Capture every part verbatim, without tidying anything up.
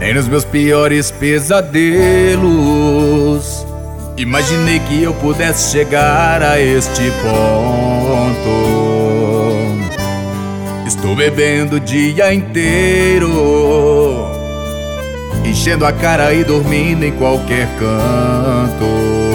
Nem nos meus piores pesadelos imaginei que eu pudesse chegar a este ponto. Estou bebendo o dia inteiro, enchendo a cara e dormindo em qualquer canto.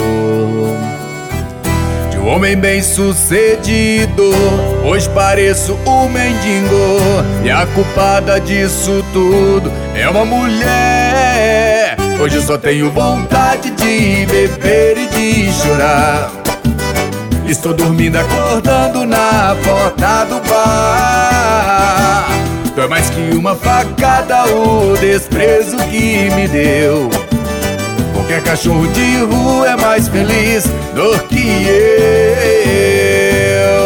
De um homem bem sucedido, hoje pareço um mendigo, e a culpada disso tudo é uma mulher. Hoje eu só tenho vontade de beber e de chorar. Estou dormindo, acordando na porta do bar. Tu é mais que uma facada, o desprezo que me deu. Qualquer cachorro de rua é mais feliz do que eu.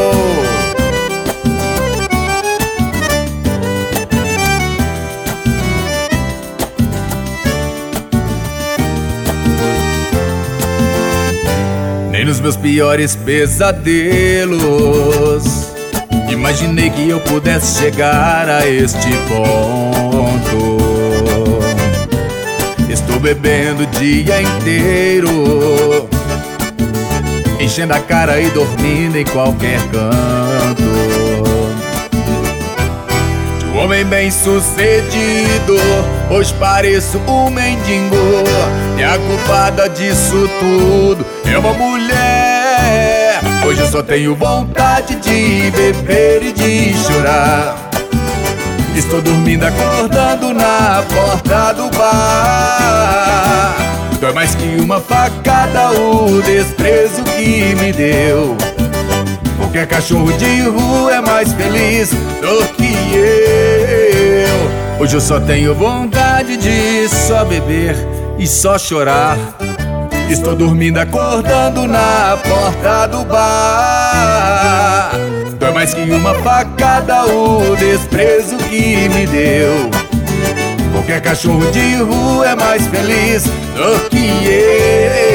Nem nos meus piores pesadelos imaginei que eu pudesse chegar a este ponto. Estou bebendo o dia inteiro, enchendo a cara e dormindo em qualquer canto. De um homem bem sucedido, hoje pareço um mendigo, e a culpada disso tudo é uma mulher. Hoje eu só tenho vontade de beber e de chorar. Estou dormindo, acordando na porta do bar. Tu é mais que uma facada, o desprezo que me deu. Qualquer cachorro de rua é mais feliz do que eu. Hoje eu só tenho vontade de só beber e só chorar. Estou dormindo, acordando na porta do bar. Tu é mais que uma facada, o desprezo que me deu. Qualquer cachorro de rua é mais feliz do que eu.